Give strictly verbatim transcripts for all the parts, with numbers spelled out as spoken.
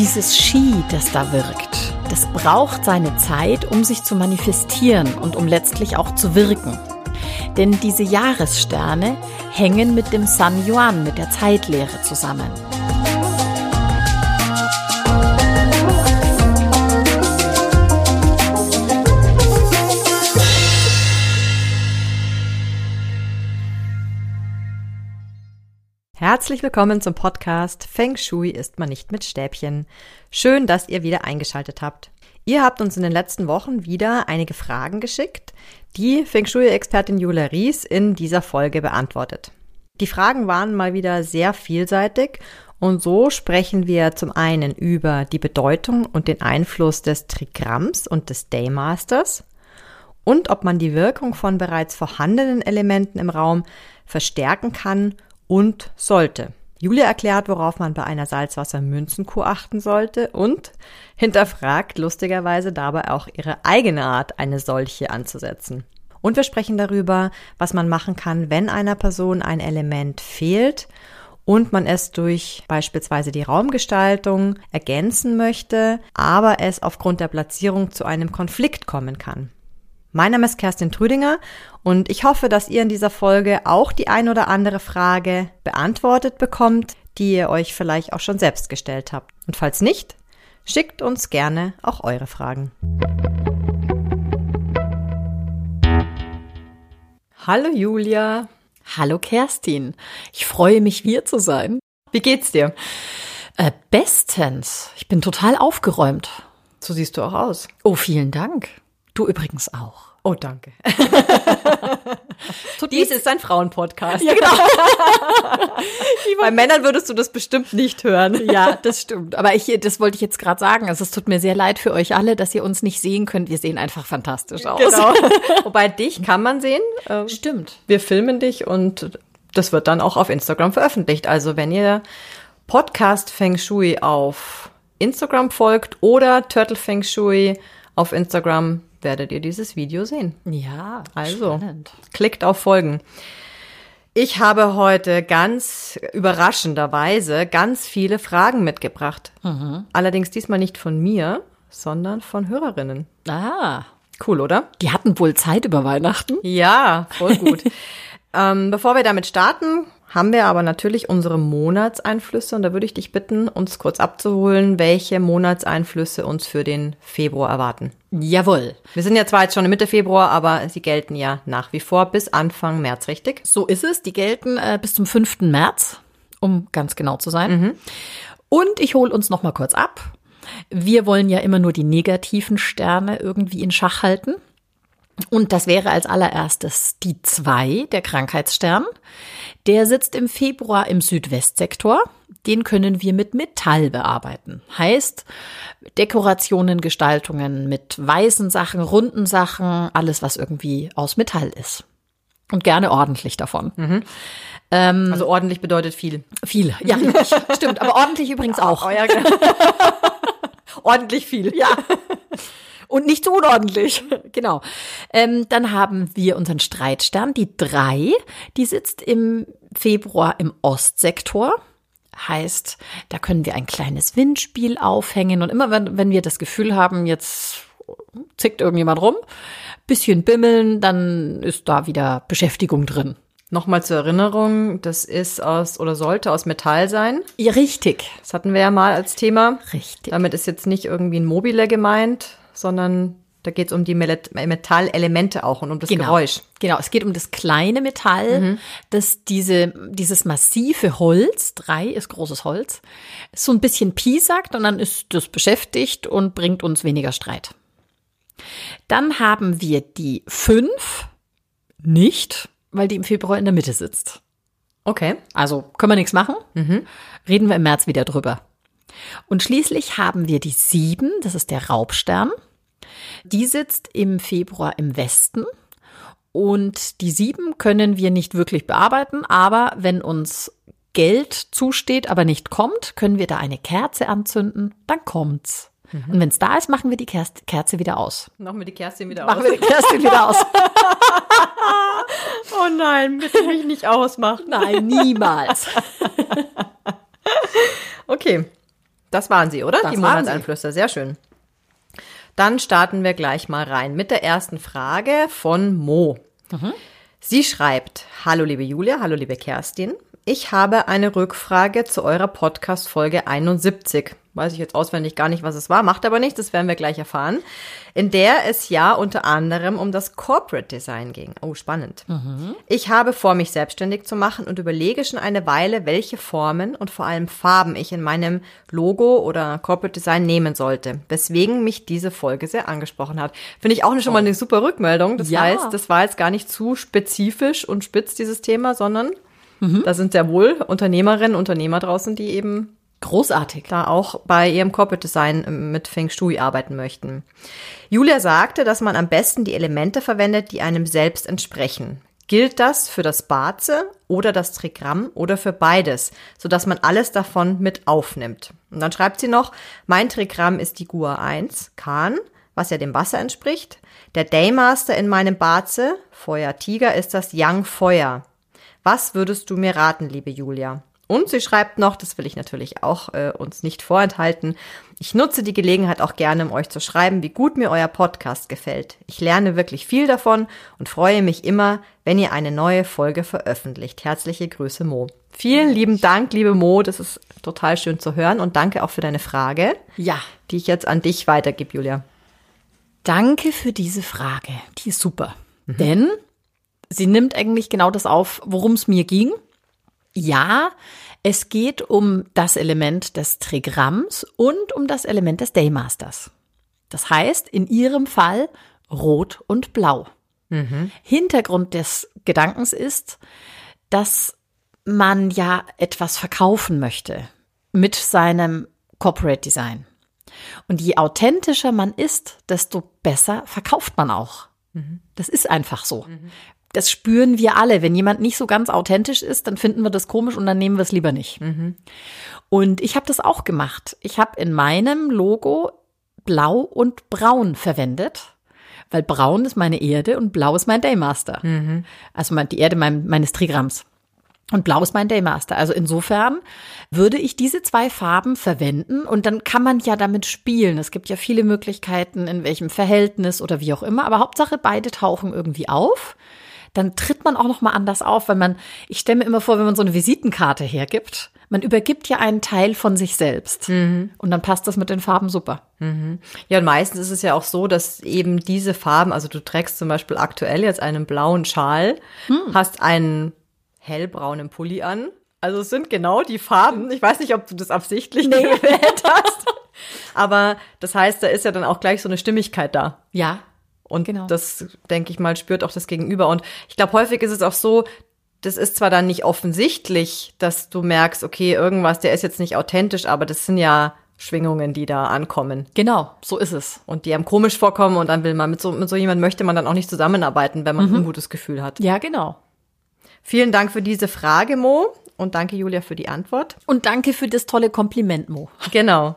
Dieses Qi, das da wirkt, das braucht seine Zeit, um sich zu manifestieren und um letztlich auch zu wirken. Denn diese Jahressterne hängen mit dem San Yuan, mit der Zeitlehre zusammen. Herzlich willkommen zum Podcast Feng Shui isst man nicht mit Stäbchen. Schön, dass ihr wieder eingeschaltet habt. Ihr habt uns in den letzten Wochen wieder einige Fragen geschickt, die Feng Shui-Expertin Julia Ries in dieser Folge beantwortet. Die Fragen waren mal wieder sehr vielseitig und so sprechen wir zum einen über die Bedeutung und den Einfluss des Trigramms und des Daymasters und ob man die Wirkung von bereits vorhandenen Elementen im Raum verstärken kann und sollte. Julia erklärt, worauf man bei einer Salzwasser-Münzenkur achten sollte und hinterfragt lustigerweise dabei auch ihre eigene Art, eine solche anzusetzen. Und wir sprechen darüber, was man machen kann, wenn einer Person ein Element fehlt und man es durch beispielsweise die Raumgestaltung ergänzen möchte, aber es aufgrund der Platzierung zu einem Konflikt kommen kann. Mein Name ist Kerstin Trüdinger und ich hoffe, dass ihr in dieser Folge auch die ein oder andere Frage beantwortet bekommt, die ihr euch vielleicht auch schon selbst gestellt habt. Und falls nicht, schickt uns gerne auch eure Fragen. Hallo Julia. Hallo Kerstin. Ich freue mich, hier zu sein. Wie geht's dir? Äh, bestens. Ich bin total aufgeräumt. So siehst du auch aus. Oh, vielen Dank. Du übrigens auch. Oh, danke. Dies ist ein Frauenpodcast. Ja, genau. Bei Männern würdest du das bestimmt nicht hören. Ja, das stimmt. Aber ich, das wollte ich jetzt gerade sagen. Also es tut mir sehr leid für euch alle, dass ihr uns nicht sehen könnt. Wir sehen einfach fantastisch aus. Genau. Wobei dich kann man sehen. Ähm, stimmt. Wir filmen dich und das wird dann auch auf Instagram veröffentlicht. Also wenn ihr Podcast Feng Shui auf Instagram folgt oder Turtle Feng Shui auf Instagram, werdet ihr dieses Video sehen. Ja, also spannend. Klickt auf Folgen. Ich habe heute ganz überraschenderweise ganz viele Fragen mitgebracht. Mhm. Allerdings diesmal nicht von mir, sondern von Hörerinnen. Ah. Cool, oder? Die hatten wohl Zeit über Weihnachten. Ja, voll gut. ähm, bevor wir damit starten, haben wir aber natürlich unsere Monatseinflüsse und da würde ich dich bitten, uns kurz abzuholen, welche Monatseinflüsse uns für den Februar erwarten. Jawohl. Wir sind ja zwar jetzt schon Mitte Februar, aber sie gelten ja nach wie vor bis Anfang März, richtig? So ist es. Die gelten äh, bis zum fünften März, um ganz genau zu sein. Mhm. Und ich hole uns noch mal kurz ab. Wir wollen ja immer nur die negativen Sterne irgendwie in Schach halten. Und das wäre als allererstes die zwei, der Krankheitsstern. Der sitzt im Februar im Südwestsektor. Den können wir mit Metall bearbeiten. Heißt, Dekorationen, Gestaltungen mit weißen Sachen, runden Sachen, alles, was irgendwie aus Metall ist. Und gerne ordentlich davon. Mhm. Ähm, also ordentlich bedeutet viel. Viel, ja, richtig. Stimmt, aber ordentlich übrigens auch. Oh, ja, genau. Ordentlich viel. Ja. Und nicht so unordentlich. Genau. Ähm, dann haben wir unseren Streitstern, die drei. Die sitzt im Februar im Ostsektor. Heißt, da können wir ein kleines Windspiel aufhängen. Und immer, wenn, wenn wir das Gefühl haben, jetzt zickt irgendjemand rum, bisschen bimmeln, dann ist da wieder Beschäftigung drin. Nochmal zur Erinnerung, das ist aus oder sollte aus Metall sein. Ja, richtig. Das hatten wir ja mal als Thema. Richtig. Damit ist jetzt nicht irgendwie ein Mobile gemeint, sondern da geht es um die Metallelemente auch und um das genau. Geräusch. Genau, es geht um das kleine Metall, mhm. das diese, dieses massive Holz, drei ist großes Holz, so ein bisschen piesackt und dann ist das beschäftigt und bringt uns weniger Streit. Dann haben wir die fünf nicht, weil die im Februar in der Mitte sitzt. Okay. Also können wir nichts machen, mhm. reden wir im März wieder drüber. Und schließlich haben wir die sieben, das ist der Raubstern. Die sitzt im Februar im Westen und die sieben können wir nicht wirklich bearbeiten, aber wenn uns Geld zusteht, aber nicht kommt, können wir da eine Kerze anzünden, dann kommt's. Mhm. Und wenn es da ist, machen wir die Kerze wieder aus. Machen wir die Kerstin wieder machen aus. Machen wir die Kerstin wieder aus. Oh nein, bitte mich nicht ausmachen. Nein, niemals. Okay. Das waren sie, oder? Das Die waren Monatseinflüster, sehr schön. Dann starten wir gleich mal rein mit der ersten Frage von Mo. Mhm. Sie schreibt, hallo liebe Julia, hallo liebe Kerstin. Ich habe eine Rückfrage zu eurer Podcast-Folge einundsiebzig. Weiß ich jetzt auswendig gar nicht, was es war, macht aber nichts, das werden wir gleich erfahren. In der es ja unter anderem um das Corporate Design ging. Oh, spannend. Mhm. Ich habe vor, mich selbstständig zu machen und überlege schon eine Weile, welche Formen und vor allem Farben ich in meinem Logo oder Corporate Design nehmen sollte, weswegen mich diese Folge sehr angesprochen hat. Finde ich auch schon mal eine super Rückmeldung. Das Ja. heißt, das war jetzt gar nicht zu spezifisch und spitz, dieses Thema, sondern mhm. da sind sehr wohl Unternehmerinnen, Unternehmer draußen, die eben großartig da auch bei ihrem Corporate Design mit Feng Shui arbeiten möchten. Julia sagte, dass man am besten die Elemente verwendet, die einem selbst entsprechen. Gilt das für das Bazi oder das Trigramm oder für beides, sodass man alles davon mit aufnimmt? Und dann schreibt sie noch, mein Trigramm ist die Gua eins, Kahn, was ja dem Wasser entspricht. Der Daymaster in meinem Bazi, Feuer Tiger, ist das Yang Feuer. Was würdest du mir raten, liebe Julia? Und sie schreibt noch, das will ich natürlich auch äh, uns nicht vorenthalten, ich nutze die Gelegenheit auch gerne, um euch zu schreiben, wie gut mir euer Podcast gefällt. Ich lerne wirklich viel davon und freue mich immer, wenn ihr eine neue Folge veröffentlicht. Herzliche Grüße, Mo. Vielen lieben Dank, liebe Mo, das ist total schön zu hören und danke auch für deine Frage, Ja. die ich jetzt an dich weitergebe, Julia. Danke für diese Frage. Die ist super. Mhm. Denn sie nimmt eigentlich genau das auf, worum es mir ging. Ja, es geht um das Element des Trigramms und um das Element des Daymasters. Das heißt, in ihrem Fall Rot und Blau. Mhm. Hintergrund des Gedankens ist, dass man ja etwas verkaufen möchte mit seinem Corporate Design. Und je authentischer man ist, desto besser verkauft man auch. Mhm. Das ist einfach so. Mhm. Das spüren wir alle. Wenn jemand nicht so ganz authentisch ist, dann finden wir das komisch und dann nehmen wir es lieber nicht. Mhm. Und ich habe das auch gemacht. Ich habe in meinem Logo Blau und Braun verwendet, weil Braun ist meine Erde und Blau ist mein Daymaster. Mhm. Also die Erde mein, meines Trigramms. Und Blau ist mein Daymaster. Also insofern würde ich diese zwei Farben verwenden und dann kann man ja damit spielen. Es gibt ja viele Möglichkeiten, in welchem Verhältnis oder wie auch immer. Aber Hauptsache, beide tauchen irgendwie auf. Dann tritt man auch noch mal anders auf, weil man, ich stelle mir immer vor, wenn man so eine Visitenkarte hergibt, man übergibt ja einen Teil von sich selbst. Mhm. Und dann passt das mit den Farben super. Mhm. Ja, und meistens ist es ja auch so, dass eben diese Farben, also du trägst zum Beispiel aktuell jetzt einen blauen Schal, hm. hast einen hellbraunen Pulli an. Also es sind genau die Farben. Ich weiß nicht, ob du das absichtlich nee. gewählt hast. Aber das heißt, da ist ja dann auch gleich so eine Stimmigkeit da. Ja. Und genau. Das, denke ich mal, spürt auch das Gegenüber. Und ich glaube, häufig ist es auch so, das ist zwar dann nicht offensichtlich, dass du merkst, okay, irgendwas, der ist jetzt nicht authentisch, aber das sind ja Schwingungen, die da ankommen. Genau, so ist es. Und die einem komisch vorkommen und dann will man, mit so, mit so jemandem möchte man dann auch nicht zusammenarbeiten, wenn man mhm. ein gutes Gefühl hat. Ja, genau. Vielen Dank für diese Frage, Mo. Und danke, Julia, für die Antwort. Und danke für das tolle Kompliment, Mo. Genau.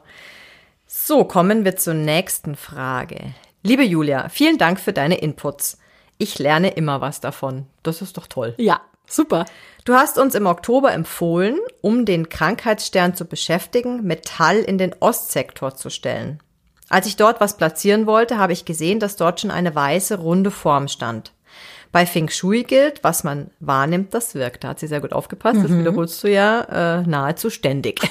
So, kommen wir zur nächsten Frage. Liebe Julia, vielen Dank für deine Inputs. Ich lerne immer was davon. Das ist doch toll. Ja, super. Du hast uns im Oktober empfohlen, um den Krankheitsstern zu beschäftigen, Metall in den Ostsektor zu stellen. Als ich dort was platzieren wollte, habe ich gesehen, dass dort schon eine weiße, runde Form stand. Bei Feng Shui gilt, was man wahrnimmt, das wirkt. Da hat sie sehr gut aufgepasst. Mhm. Das wiederholst du ja äh, nahezu ständig.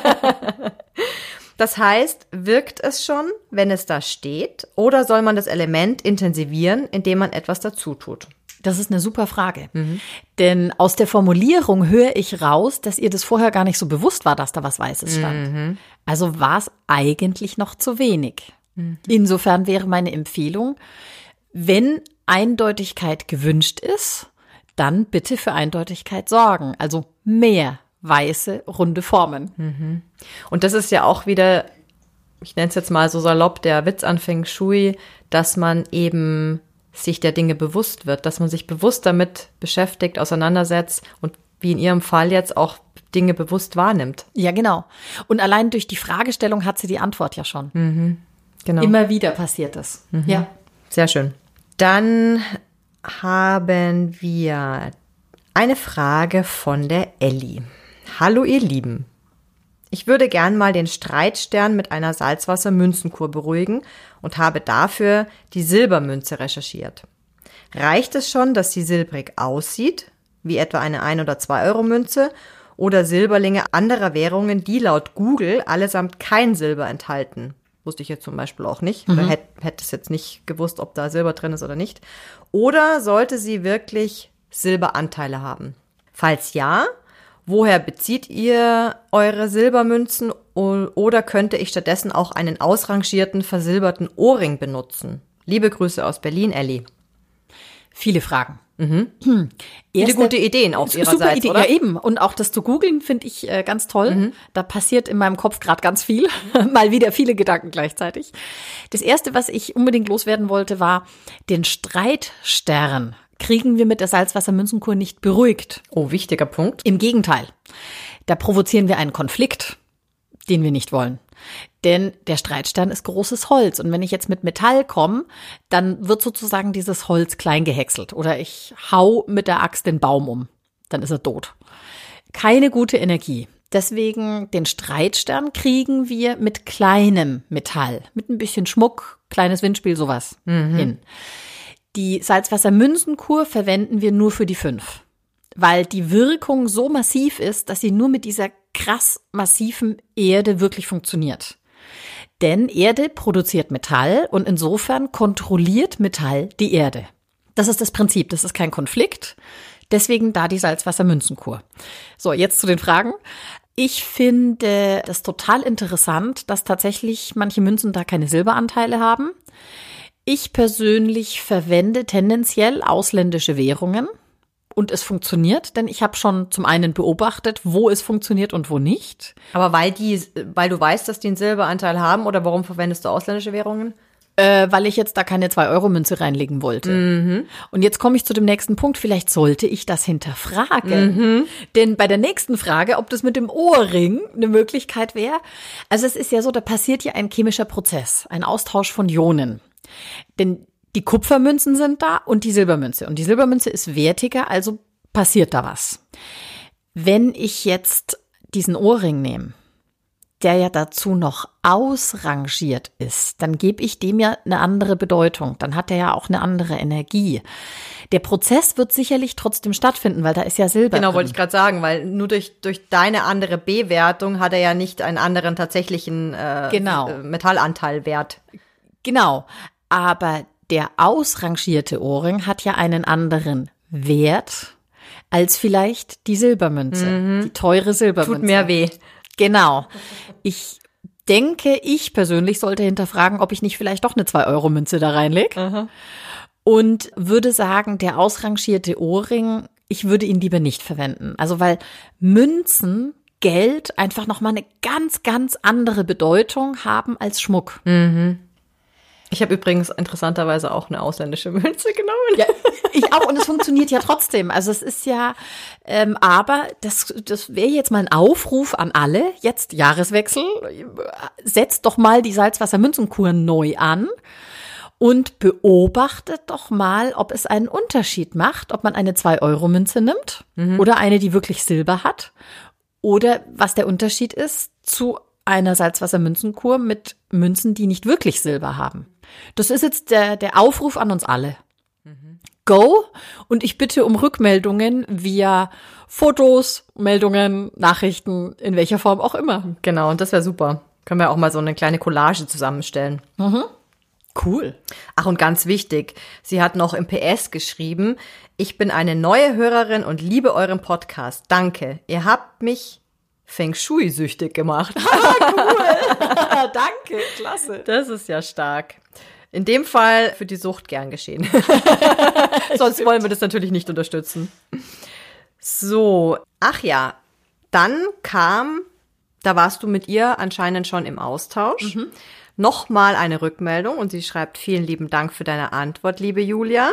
Das heißt, wirkt es schon, wenn es da steht, oder soll man das Element intensivieren, indem man etwas dazu tut? Das ist eine super Frage. Mhm. Denn aus der Formulierung höre ich raus, dass ihr das vorher gar nicht so bewusst war, dass da was Weißes stand. Mhm. Also war es eigentlich noch zu wenig. Mhm. Insofern wäre meine Empfehlung, wenn Eindeutigkeit gewünscht ist, dann bitte für Eindeutigkeit sorgen. Also mehr weiße, runde Formen. Mhm. Und das ist ja auch wieder, ich nenne es jetzt mal so salopp, der Witz an Feng Shui, dass man eben sich der Dinge bewusst wird, dass man sich bewusst damit beschäftigt, auseinandersetzt und wie in ihrem Fall jetzt auch Dinge bewusst wahrnimmt. Ja, genau. Und allein durch die Fragestellung hat sie die Antwort ja schon. Mhm. Genau. Immer wieder passiert das. Mhm. Ja. Sehr schön. Dann haben wir eine Frage von der Elli. Hallo ihr Lieben. Ich würde gern mal den Streitstern mit einer Salzwasser-Münzenkur beruhigen und habe dafür die Silbermünze recherchiert. Reicht es schon, dass sie silbrig aussieht, wie etwa eine ein- oder zwei Euro Münze, oder Silberlinge anderer Währungen, die laut Google allesamt kein Silber enthalten? Wusste ich jetzt zum Beispiel auch nicht. Oder Mhm. hätte, hätte es jetzt nicht gewusst, ob da Silber drin ist oder nicht. Oder sollte sie wirklich Silberanteile haben? Falls ja, woher bezieht ihr eure Silbermünzen? Oder könnte ich stattdessen auch einen ausrangierten, versilberten Ohrring benutzen? Liebe Grüße aus Berlin, Elli. Viele Fragen. Mhm. Hm. Viele Erste, gute Ideen auf super ihrerseits, Idee, oder? ja eben. Und auch das zu googeln finde ich äh, ganz toll. Mhm. Da passiert in meinem Kopf gerade ganz viel. Mal wieder viele Gedanken gleichzeitig. Das Erste, was ich unbedingt loswerden wollte, war, den Streitstern kriegen wir mit der Salzwassermünzenkur nicht beruhigt. Oh, wichtiger Punkt. Im Gegenteil. Da provozieren wir einen Konflikt, den wir nicht wollen. Denn der Streitstern ist großes Holz. Und wenn ich jetzt mit Metall komme, dann wird sozusagen dieses Holz klein gehäckselt. Oder ich hau mit der Axt den Baum um. Dann ist er tot. Keine gute Energie. Deswegen den Streitstern kriegen wir mit kleinem Metall. Mit ein bisschen Schmuck, kleines Windspiel, sowas mhm. hin. Die Salzwassermünzenkur verwenden wir nur für die fünf. Weil die Wirkung so massiv ist, dass sie nur mit dieser krass massiven Erde wirklich funktioniert. Denn Erde produziert Metall und insofern kontrolliert Metall die Erde. Das ist das Prinzip, das ist kein Konflikt. Deswegen da die Salzwassermünzenkur. So, jetzt zu den Fragen. Ich finde das total interessant, dass tatsächlich manche Münzen da keine Silberanteile haben. Ich persönlich verwende tendenziell ausländische Währungen. Und es funktioniert, denn ich habe schon zum einen beobachtet, wo es funktioniert und wo nicht. Aber weil die, weil du weißt, dass die einen Silberanteil haben, oder warum verwendest du ausländische Währungen? Äh, weil ich jetzt da keine zwei Euro Münze reinlegen wollte. Mhm. Und jetzt komme ich zu dem nächsten Punkt. Vielleicht sollte ich das hinterfragen. Mhm. Denn bei der nächsten Frage, ob das mit dem Ohrring eine Möglichkeit wäre. Also es ist ja so, da passiert ja ein chemischer Prozess, ein Austausch von Ionen. Denn die Kupfermünzen sind da und die Silbermünze. Und die Silbermünze ist wertiger, also passiert da was. Wenn ich jetzt diesen Ohrring nehme, der ja dazu noch ausrangiert ist, dann gebe ich dem ja eine andere Bedeutung. Dann hat er ja auch eine andere Energie. Der Prozess wird sicherlich trotzdem stattfinden, weil da ist ja Silber Genau, drin. wollte ich gerade sagen, weil nur durch, durch deine andere Bewertung hat er ja nicht einen anderen tatsächlichen äh, Genau. Metallanteilwert. Genau, aber der ausrangierte Ohrring hat ja einen anderen Wert als vielleicht die Silbermünze, mhm. die teure Silbermünze. Tut mehr weh. Genau. Ich denke, ich persönlich sollte hinterfragen, ob ich nicht vielleicht doch eine zwei Euro Münze da reinlege. Aha. Und würde sagen, der ausrangierte Ohrring, ich würde ihn lieber nicht verwenden. Also weil Münzen, Geld einfach nochmal eine ganz, ganz andere Bedeutung haben als Schmuck. Mhm. Ich habe übrigens interessanterweise auch eine ausländische Münze genommen. Ja, ich auch. Und es funktioniert ja trotzdem. Also es ist ja, ähm, aber das, das wäre jetzt mal ein Aufruf an alle. Jetzt Jahreswechsel. Setzt doch mal die Salzwassermünzenkur neu an und beobachtet doch mal, ob es einen Unterschied macht, ob man eine zwei Euro Münze nimmt mhm. oder eine, die wirklich Silber hat. Oder was der Unterschied ist zu einer Salzwassermünzenkur mit Münzen, die nicht wirklich Silber haben. Das ist jetzt der, der Aufruf an uns alle. Mhm. Go! Und ich bitte um Rückmeldungen via Fotos, Meldungen, Nachrichten, in welcher Form auch immer. Genau, und das wäre super. Können wir auch mal so eine kleine Collage zusammenstellen. Mhm. Cool. Ach, und ganz wichtig, sie hat noch im P S geschrieben, ich bin eine neue Hörerin und liebe euren Podcast. Danke. Ihr habt mich Feng Shui-süchtig gemacht. Ah, cool. Danke, klasse. Das ist ja stark. In dem Fall für die Sucht gern geschehen. Sonst wollen wir das natürlich nicht unterstützen. So, ach ja, dann kam, da warst du mit ihr anscheinend schon im Austausch, mhm. nochmal eine Rückmeldung und sie schreibt, vielen lieben Dank für deine Antwort, liebe Julia.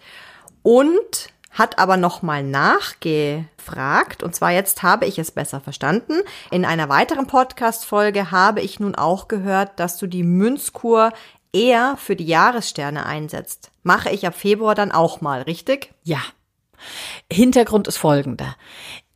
Und hat aber nochmal nachgefragt, und zwar jetzt habe ich es besser verstanden. In einer weiteren Podcast-Folge habe ich nun auch gehört, dass du die Münzkur eher für die Jahressterne einsetzt. Mache ich ab Februar dann auch mal, richtig? Ja. Hintergrund ist folgender.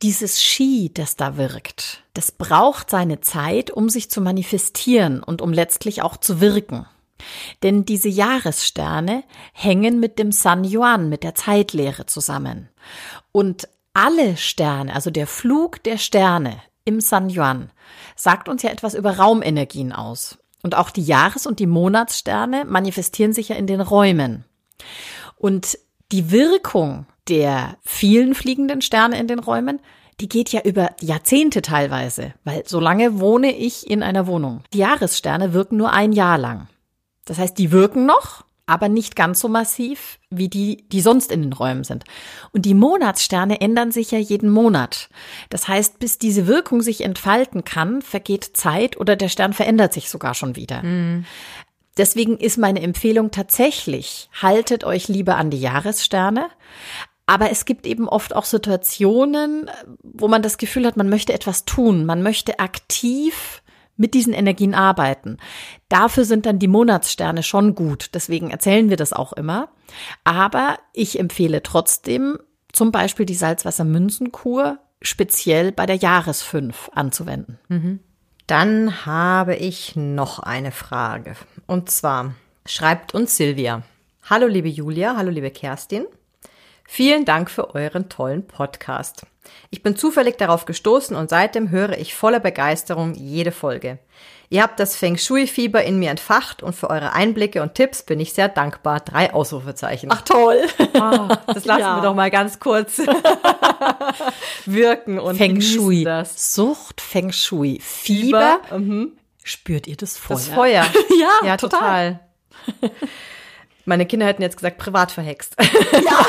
Dieses Qi, das da wirkt, das braucht seine Zeit, um sich zu manifestieren und um letztlich auch zu wirken. Denn diese Jahressterne hängen mit dem San Yuan, mit der Zeitlehre zusammen. Und alle Sterne, also der Flug der Sterne im San Yuan, sagt uns ja etwas über Raumenergien aus. Und auch die Jahres- und die Monatssterne manifestieren sich ja in den Räumen. Und die Wirkung der vielen fliegenden Sterne in den Räumen, die geht ja über Jahrzehnte teilweise, weil so lange wohne ich in einer Wohnung. Die Jahressterne wirken nur ein Jahr lang. Das heißt, die wirken noch, aber nicht ganz so massiv wie die, die sonst in den Räumen sind. Und die Monatssterne ändern sich ja jeden Monat. Das heißt, bis diese Wirkung sich entfalten kann, vergeht Zeit oder der Stern verändert sich sogar schon wieder. Mhm. Deswegen ist meine Empfehlung tatsächlich, haltet euch lieber an die Jahressterne. Aber es gibt eben oft auch Situationen, wo man das Gefühl hat, man möchte etwas tun, man möchte aktiv mit diesen Energien arbeiten. Dafür sind dann die Monatssterne schon gut, deswegen erzählen wir das auch immer. Aber ich empfehle trotzdem zum Beispiel die Salzwassermünzenkur speziell bei der Jahresfünf anzuwenden. Mhm. Dann habe ich noch eine Frage. Und zwar schreibt uns Silvia. Hallo liebe Julia, hallo liebe Kerstin. Vielen Dank für euren tollen Podcast. Ich bin zufällig darauf gestoßen und seitdem höre ich voller Begeisterung jede Folge. Ihr habt das Feng Shui-Fieber in mir entfacht und für eure Einblicke und Tipps bin ich sehr dankbar. Drei Ausrufezeichen. Ach toll. Oh, das lassen ja. wir doch mal ganz kurz wirken und Feng Shui. Das. Sucht, Feng Shui, Fieber. Fieber. Mhm. Spürt ihr das Feuer? Das Feuer. ja, ja, total. total. Meine Kinder hätten jetzt gesagt, privat verhext. Ja.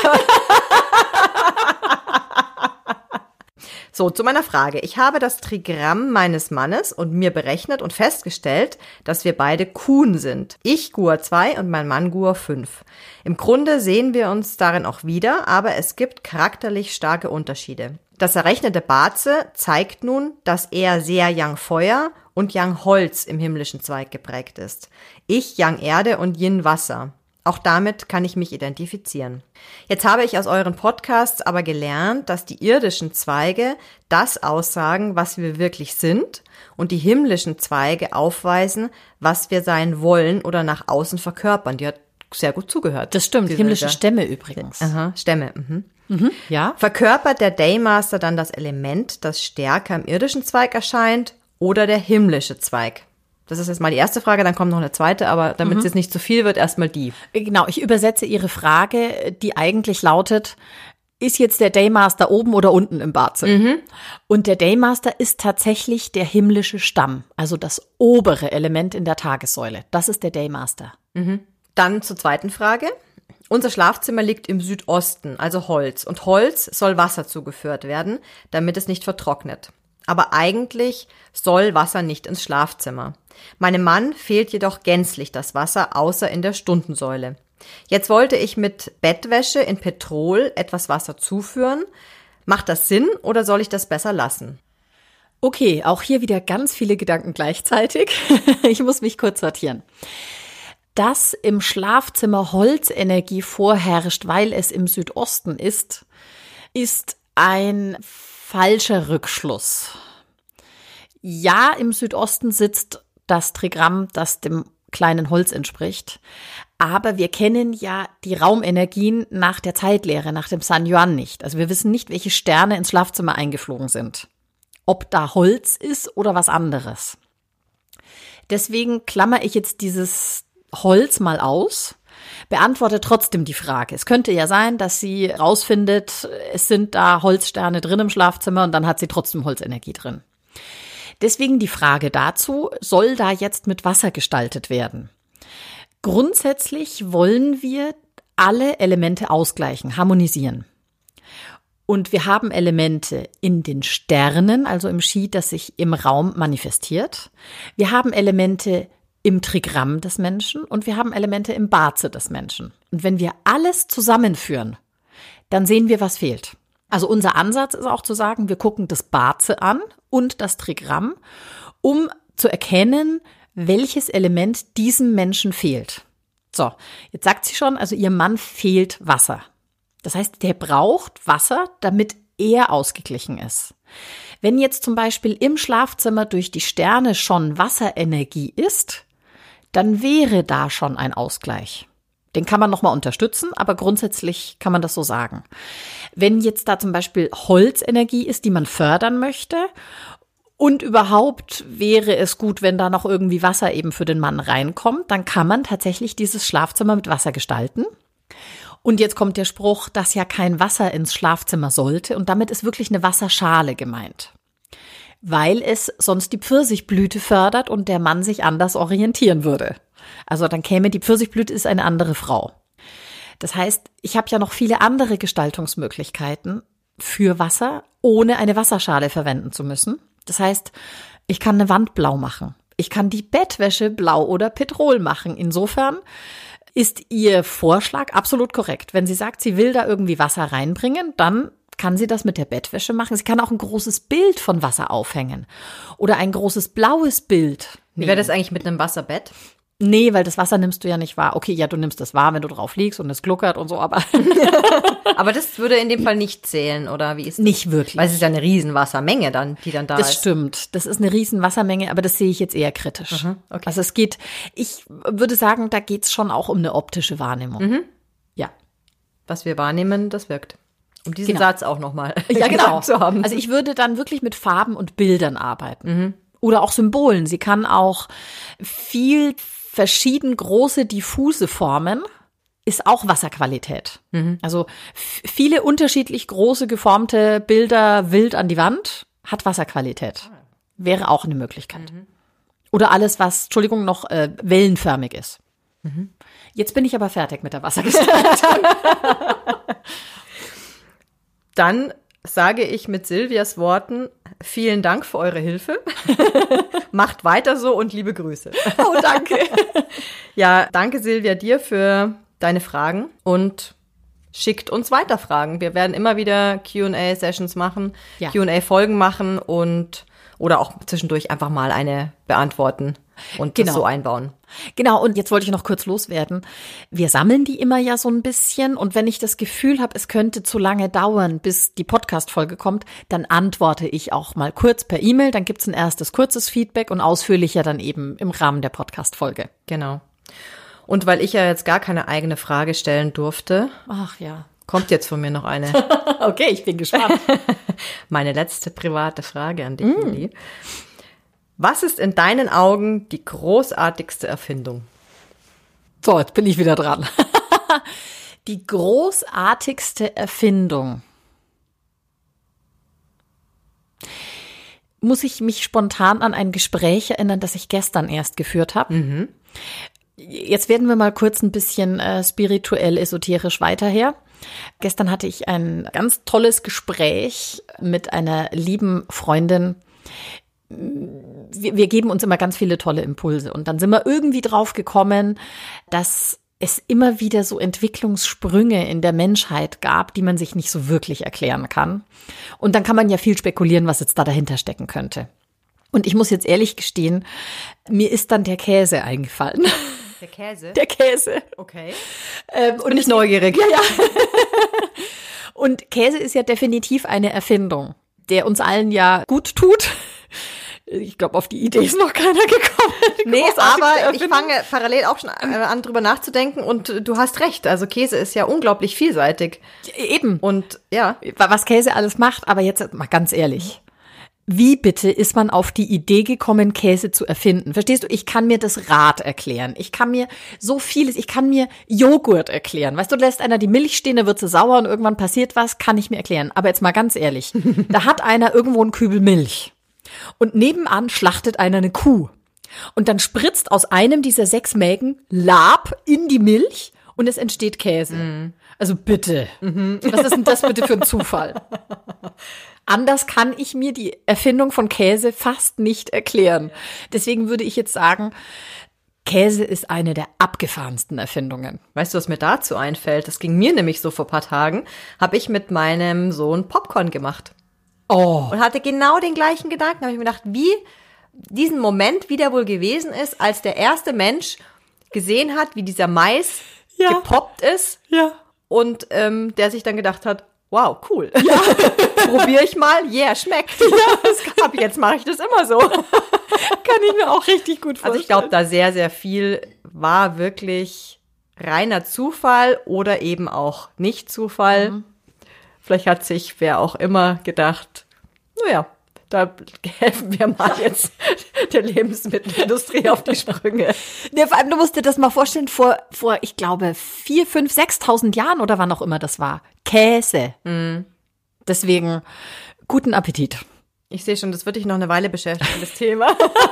So, zu meiner Frage. Ich habe das Trigramm meines Mannes und mir berechnet und festgestellt, dass wir beide Kuhn sind. Ich G U A zwei und mein Mann G U A fünf. Im Grunde sehen wir uns darin auch wieder, aber es gibt charakterlich starke Unterschiede. Das errechnete Baze zeigt nun, dass er sehr Yang Feuer und Yang Holz im himmlischen Zweig geprägt ist. Ich Yang Erde und Yin Wasser. Auch damit kann ich mich identifizieren. Jetzt habe ich aus euren Podcasts aber gelernt, dass die irdischen Zweige das aussagen, was wir wirklich sind, und die himmlischen Zweige aufweisen, was wir sein wollen oder nach außen verkörpern. Die hat sehr gut zugehört. Das stimmt, himmlische Stämme übrigens. Aha, Stämme. Mhm. Mhm, ja. Verkörpert der Daymaster dann das Element, das stärker im irdischen Zweig erscheint, oder der himmlische Zweig? Das ist jetzt mal die erste Frage, dann kommt noch eine zweite, aber damit mhm. es jetzt nicht zu viel wird, erstmal die. Genau, ich übersetze Ihre Frage, die eigentlich lautet, ist jetzt der Daymaster oben oder unten im Baze? Mhm. Und der Daymaster ist tatsächlich der himmlische Stamm, also das obere Element in der Tagessäule. Das ist der Daymaster. Mhm. Dann zur zweiten Frage. Unser Schlafzimmer liegt im Südosten, also Holz. Und Holz soll Wasser zugeführt werden, damit es nicht vertrocknet. Aber eigentlich soll Wasser nicht ins Schlafzimmer. Meinem Mann fehlt jedoch gänzlich das Wasser, außer in der Stundensäule. Jetzt wollte ich mit Bettwäsche in Petrol etwas Wasser zuführen. Macht das Sinn oder soll ich das besser lassen? Okay, auch hier wieder ganz viele Gedanken gleichzeitig. Ich muss mich kurz sortieren. Dass im Schlafzimmer Holzenergie vorherrscht, weil es im Südosten ist, ist ein falscher Rückschluss. Ja, im Südosten sitzt das Trigramm, das dem kleinen Holz entspricht. Aber wir kennen ja die Raumenergien nach der Zeitlehre, nach dem San Yuan nicht. Also wir wissen nicht, welche Sterne ins Schlafzimmer eingeflogen sind. Ob da Holz ist oder was anderes. Deswegen klammer ich jetzt dieses Holz mal aus, beantworte trotzdem die Frage. Es könnte ja sein, dass sie rausfindet, es sind da Holzsterne drin im Schlafzimmer und dann hat sie trotzdem Holzenergie drin. Deswegen die Frage dazu, soll da jetzt mit Wasser gestaltet werden? Grundsätzlich wollen wir alle Elemente ausgleichen, harmonisieren. Und wir haben Elemente in den Sternen, also im Qi, das sich im Raum manifestiert. Wir haben Elemente im Trigramm des Menschen und wir haben Elemente im Baze des Menschen. Und wenn wir alles zusammenführen, dann sehen wir, was fehlt. Also unser Ansatz ist auch zu sagen, wir gucken das Baze an und das Trigramm, um zu erkennen, welches Element diesem Menschen fehlt. So, jetzt sagt sie schon, also ihr Mann fehlt Wasser. Das heißt, der braucht Wasser, damit eher ausgeglichen ist. Wenn jetzt zum Beispiel im Schlafzimmer durch die Sterne schon Wasserenergie ist, dann wäre da schon ein Ausgleich. Den kann man nochmal unterstützen, aber grundsätzlich kann man das so sagen. Wenn jetzt da zum Beispiel Holzenergie ist, die man fördern möchte, und überhaupt wäre es gut, wenn da noch irgendwie Wasser eben für den Mann reinkommt, dann kann man tatsächlich dieses Schlafzimmer mit Wasser gestalten. Und jetzt kommt der Spruch, dass ja kein Wasser ins Schlafzimmer sollte, und damit ist wirklich eine Wasserschale gemeint. Weil es sonst die Pfirsichblüte fördert und der Mann sich anders orientieren würde. Also dann käme die Pfirsichblüte, ist eine andere Frau. Das heißt, ich habe ja noch viele andere Gestaltungsmöglichkeiten für Wasser, ohne eine Wasserschale verwenden zu müssen. Das heißt, ich kann eine Wand blau machen. Ich kann die Bettwäsche blau oder Petrol machen. Insofern ist Ihr Vorschlag absolut korrekt. Wenn sie sagt, sie will da irgendwie Wasser reinbringen, dann kann sie das mit der Bettwäsche machen. Sie kann auch ein großes Bild von Wasser aufhängen oder ein großes blaues Bild nehmen. Wie wäre das eigentlich mit einem Wasserbett? Nee, weil das Wasser nimmst du ja nicht wahr. Okay, ja, du nimmst das wahr, wenn du drauf liegst und es gluckert und so, aber aber das würde in dem Fall nicht zählen, oder wie ist das? Nicht wirklich. Weil es ist ja eine Riesenwassermenge dann, die dann da das ist. Das stimmt. Das ist eine Riesenwassermenge, aber das sehe ich jetzt eher kritisch. Mhm, okay. Also es geht, ich würde sagen, da geht's schon auch um eine optische Wahrnehmung. Mhm. Ja. Was wir wahrnehmen, das wirkt. Um diesen Genau. Satz auch nochmal ja, genau. zu haben. Also ich würde dann wirklich mit Farben und Bildern arbeiten. Mhm. Oder auch Symbolen. Sie kann auch viel verschieden große, diffuse Formen, ist auch Wasserqualität. Mhm. Also f- viele unterschiedlich große, geformte Bilder wild an die Wand hat Wasserqualität. Wäre auch eine Möglichkeit. Mhm. Oder alles, was, Entschuldigung, noch äh, wellenförmig ist. Mhm. Jetzt bin ich aber fertig mit der Wassergestaltung. Dann sage ich mit Silvias Worten, vielen Dank für eure Hilfe. Macht weiter so und liebe Grüße. Oh, danke. Ja, danke Silvia dir für deine Fragen und schickt uns weiter Fragen. Wir werden immer wieder Q und A-Sessions machen, ja. Q und A-Folgen machen und oder auch zwischendurch einfach mal eine beantworten und genau. das so einbauen. Genau, und jetzt wollte ich noch kurz loswerden. Wir sammeln die immer ja so ein bisschen und wenn ich das Gefühl habe, es könnte zu lange dauern, bis die Podcast-Folge kommt, dann antworte ich auch mal kurz per E-Mail, dann gibt's ein erstes kurzes Feedback und ausführlicher dann eben im Rahmen der Podcast-Folge. Genau. Und weil ich ja jetzt gar keine eigene Frage stellen durfte, ach ja, kommt jetzt von mir noch eine. Okay, ich bin gespannt. Meine letzte private Frage an dich, Uli. Mm. Was ist in deinen Augen die großartigste Erfindung? So, jetzt bin ich wieder dran. Die großartigste Erfindung. Muss ich mich spontan an ein Gespräch erinnern, das ich gestern erst geführt habe. Mhm. Jetzt werden wir mal kurz ein bisschen äh, spirituell, esoterisch weiterher. Gestern hatte ich ein ganz tolles Gespräch mit einer lieben Freundin. Wir, wir geben uns immer ganz viele tolle Impulse und dann sind wir irgendwie drauf gekommen, dass es immer wieder so Entwicklungssprünge in der Menschheit gab, die man sich nicht so wirklich erklären kann. Und dann kann man ja viel spekulieren, was jetzt da dahinter stecken könnte. Und ich muss jetzt ehrlich gestehen, mir ist dann der Käse eingefallen. Der Käse? Der Käse. Okay. Ähm, und bin ich neugierig. Ja, ja. Und Käse ist ja definitiv eine Erfindung, der uns allen ja gut tut. Ich glaube, auf die Idee ist noch keiner gekommen. Nee, aber ich fange parallel auch schon an, drüber nachzudenken und du hast recht. Also Käse ist ja unglaublich vielseitig. Eben. Und ja. Was Käse alles macht, aber jetzt mal ganz ehrlich. Wie bitte ist man auf die Idee gekommen, Käse zu erfinden? Verstehst du? Ich kann mir das Rad erklären. Ich kann mir so vieles, ich kann mir Joghurt erklären. Weißt du, lässt einer die Milch stehen, dann wird sie sauer und irgendwann passiert was, kann ich mir erklären. Aber jetzt mal ganz ehrlich, da hat einer irgendwo einen Kübel Milch und nebenan schlachtet einer eine Kuh. Und dann spritzt aus einem dieser sechs Mägen Lab in die Milch und es entsteht Käse. Mm. Also bitte. Mhm. Was ist denn das bitte für ein Zufall? Anders kann ich mir die Erfindung von Käse fast nicht erklären. Deswegen würde ich jetzt sagen, Käse ist eine der abgefahrensten Erfindungen. Weißt du, was mir dazu einfällt? Das ging mir nämlich so vor ein paar Tagen. Habe ich mit meinem Sohn Popcorn gemacht. Oh. Und hatte genau den gleichen Gedanken. Da habe ich mir gedacht, wie diesen Moment wieder wohl gewesen ist, als der erste Mensch gesehen hat, wie dieser Mais ja. gepoppt ist. Ja. Und ähm, der sich dann gedacht hat, wow, cool. Ja. Probiere ich mal, yeah, schmeckt. Ja, das hab ich, jetzt mache ich das immer so. Kann ich mir auch richtig gut vorstellen. Also ich glaube, da sehr, sehr viel war wirklich reiner Zufall oder eben auch nicht Zufall. Mhm. Vielleicht hat sich wer auch immer gedacht, naja, da helfen wir mal jetzt der Lebensmittelindustrie auf die Sprünge. Ja, vor allem, du musst dir das mal vorstellen, vor, vor ich glaube, vier, fünf, sechstausend Jahren oder wann auch immer das war. Käse. Mhm. Deswegen, guten Appetit. Ich sehe schon, das wird dich noch eine Weile beschäftigen, das Thema.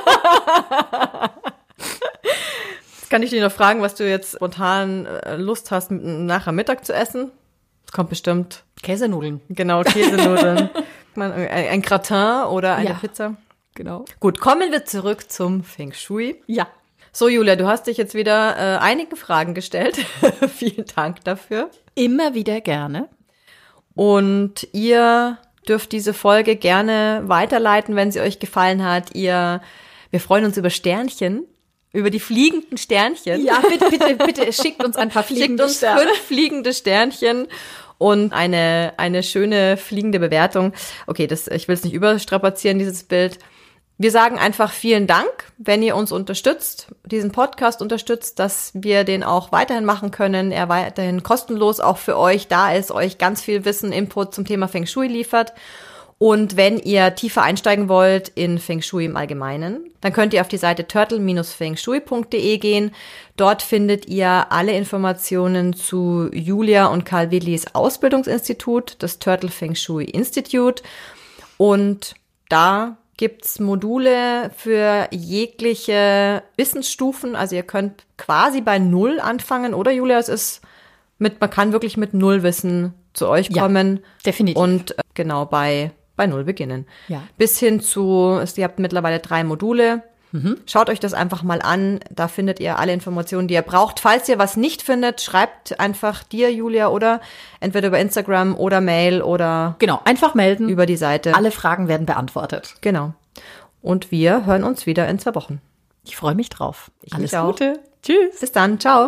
Jetzt kann ich dich noch fragen, was du jetzt spontan Lust hast, nachher Mittag zu essen. Es kommt bestimmt Käsenudeln. Genau, Käsenudeln. Ein, ein Gratin oder eine ja, Pizza. Genau. Gut, kommen wir zurück zum Feng Shui. Ja. So, Julia, du hast dich jetzt wieder äh, einige Fragen gestellt. Vielen Dank dafür. Immer wieder gerne. Und ihr dürft diese Folge gerne weiterleiten, wenn sie euch gefallen hat. Ihr, wir freuen uns über Sternchen, über die fliegenden Sternchen. Ja, bitte, bitte, bitte schickt uns ein paar fliegende Schickt uns Sterne. fünf fliegende Sternchen. Und eine eine schöne fliegende Bewertung. Okay, das ich will es nicht überstrapazieren, dieses Bild. Wir sagen einfach vielen Dank, wenn ihr uns unterstützt, diesen Podcast unterstützt, dass wir den auch weiterhin machen können, er weiterhin kostenlos auch für euch da ist, euch ganz viel Wissen, Input zum Thema Feng Shui liefert. Und wenn ihr tiefer einsteigen wollt in Feng Shui im Allgemeinen, dann könnt ihr auf die Seite turtle Bindestrich feng shui Punkt de gehen. Dort findet ihr alle Informationen zu Julia und Karl Widlis Ausbildungsinstitut, das Turtle Feng Shui Institute. Und da gibt's Module für jegliche Wissensstufen. Also ihr könnt quasi bei Null anfangen, oder Julia? Es ist mit, man kann wirklich mit Nullwissen zu euch kommen. Ja, definitiv. Und äh, genau bei bei Null beginnen. Ja. Bis hin zu, ihr habt mittlerweile drei Module. Mhm. Schaut euch das einfach mal an. Da findet ihr alle Informationen, die ihr braucht. Falls ihr was nicht findet, schreibt einfach dir, Julia, oder entweder über Instagram oder Mail oder genau, einfach melden. Über die Seite. Alle Fragen werden beantwortet. Genau. Und wir hören uns wieder in zwei Wochen. Ich freue mich drauf. Ich Alles mich auch. Gute. Tschüss. Bis dann. Ciao.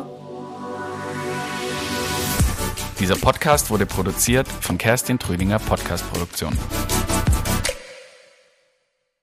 Dieser Podcast wurde produziert von Kerstin Trüdinger Podcast Produktion.